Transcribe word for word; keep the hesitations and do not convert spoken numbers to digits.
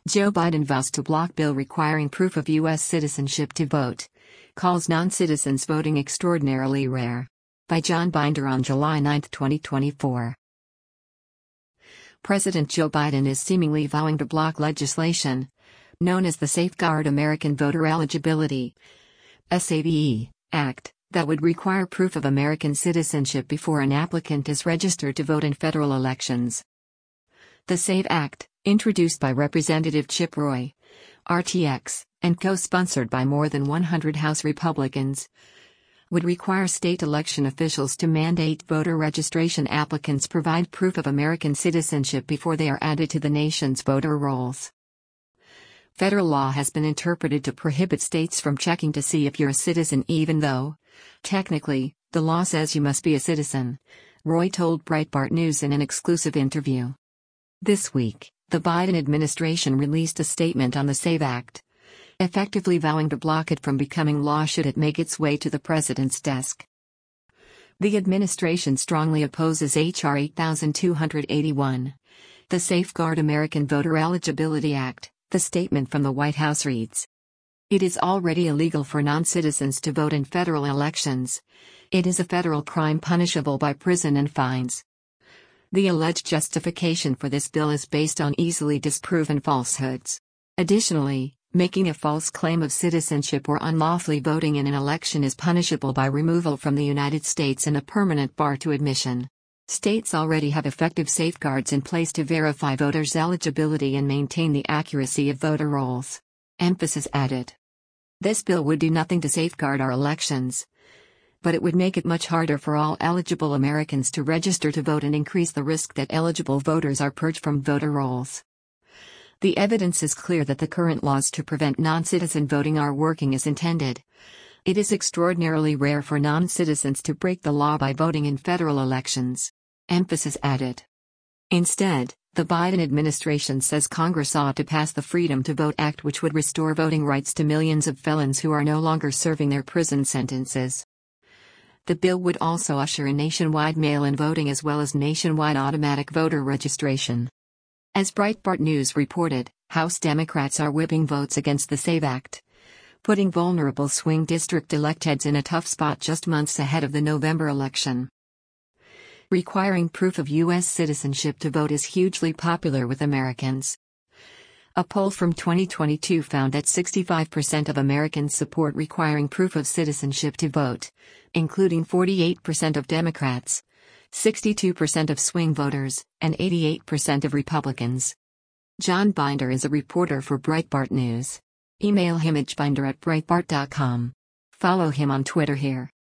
Joe Biden vows to block bill requiring proof of U S citizenship to vote. Calls non-citizens voting extraordinarily rare. By John Binder on July ninth, twenty twenty-four. President Joe Biden is seemingly vowing to block legislation known as the Safeguard American Voter Eligibility (S A V E) Act that would require proof of American citizenship before an applicant is registered to vote in federal elections. The SAVE Act, introduced by Representative Chip Roy, R T X, and co-sponsored by more than one hundred House Republicans, would require state election officials to mandate voter registration applicants provide proof of American citizenship before they are added to the nation's voter rolls. Federal law has been interpreted to prohibit states from checking to see if you're a citizen even though, technically, the law says you must be a citizen, Roy told Breitbart News in an exclusive interview. This week, the Biden administration released a statement on the SAVE Act, effectively vowing to block it from becoming law should it make its way to the president's desk. The administration strongly opposes H R eight thousand two hundred eighty-one, the Safeguard American Voter Eligibility Act. The statement from the White House reads, "It is already illegal for non-citizens to vote in federal elections. It is a federal crime punishable by prison and fines." The alleged justification for this bill is based on easily disproven falsehoods. Additionally, making a false claim of citizenship or unlawfully voting in an election is punishable by removal from the United States and a permanent bar to admission. States already have effective safeguards in place to verify voters' eligibility and maintain the accuracy of voter rolls. Emphasis added. This bill would do nothing to safeguard our elections, but it would make it much harder for all eligible Americans to register to vote and increase the risk that eligible voters are purged from voter rolls. The evidence is clear that the current laws to prevent non-citizen voting are working as intended. It is extraordinarily rare for non-citizens to break the law by voting in federal elections. Emphasis added. Instead, the Biden administration says Congress ought to pass the Freedom to Vote Act, which would restore voting rights to millions of felons who are no longer serving their prison sentences. The bill would also usher in nationwide mail-in voting as well as nationwide automatic voter registration. As Breitbart News reported, House Democrats are whipping votes against the SAVE Act, putting vulnerable swing district electeds in a tough spot just months ahead of the November election. Requiring proof of U S citizenship to vote is hugely popular with Americans. A poll from twenty twenty-two found that sixty-five percent of Americans support requiring proof of citizenship to vote, including forty-eight percent of Democrats, sixty-two percent of swing voters, and eighty-eight percent of Republicans. John Binder is a reporter for Breitbart News. Email him at binder at breitbart dot com. Follow him on Twitter here.